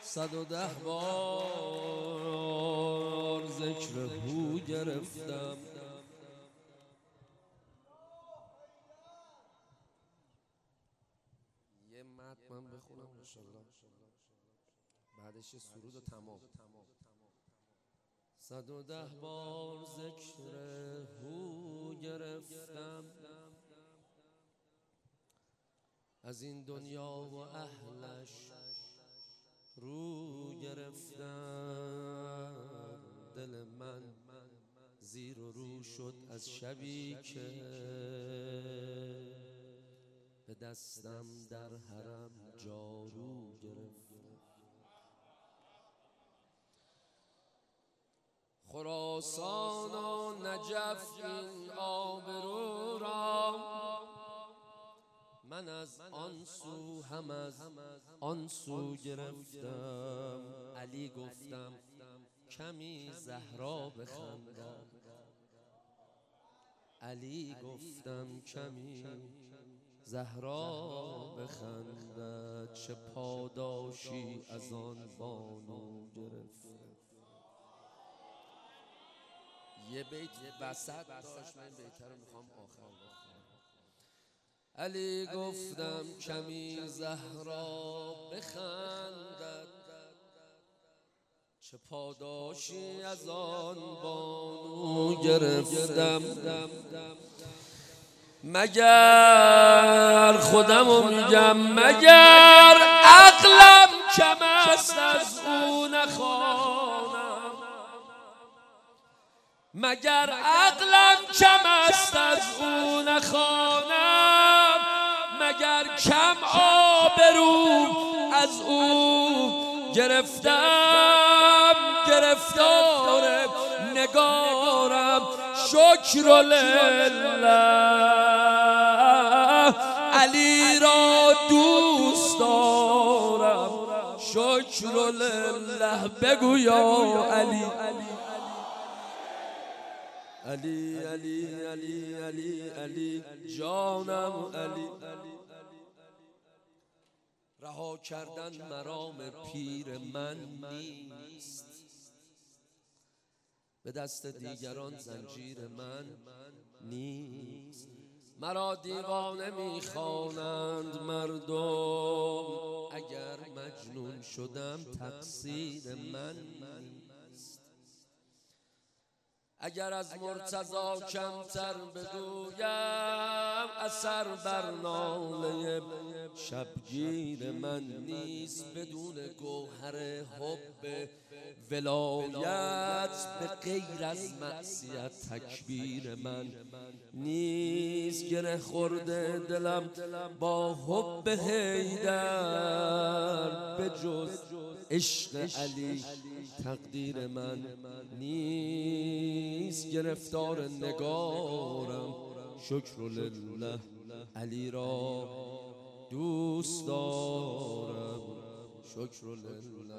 110 بار ذکر هو گرفتم. یه متن من بخونم انشالله بعدش یه سرود و تمام. 110 بار ذکر هو گرفتم، از این دنیا و اهلش رو گرفتم. دل من زیر و رو شد از شبی که به دستم در حرم جارو گرفتم. خراسان و نجف این آبرو را من از آن سو هم از آن سو گرفتم. علی گفتم کمی زهرا بخندد، علی گفتم کمی زهرا بخندد، چه پاداشی از آن بانو گرفتم. یه بیت وسط داشت، من بیتر رو میخوام آخر بخونم. علی گفتم کمی زهرا بخندد، چه پاداشی از آن بانو گرفتم. مگر خودمو میگم، مگر عقلم کم است از او نخوانم، مگر عقلم کم است از او نخوانم، مگر کم آبرو از او گرفتم. گرفتار نگارم شکر لله، علی را دوست دارم شکر لله. بگو یا علی علی علی علی علی علی جانم علی. رها کردن مرام پیر من نیست، به دست دیگران زنجیر من نیست. مرا دیوانه میخوانند مردم، اگر مجنون شدم تقصیر من نیست. اگر از مرتضی کمتر بگویم اثر بر ناله شبگیر من نیست. بدون گوهر حب ولایت به غیر از معصیت تکبیر من نیست. گره خورده دلم با حب حیدر، به جز عشق علی تقدیر من نیست. گرفتار نگارم شکر لله، علی را دوست دارم شکر لله.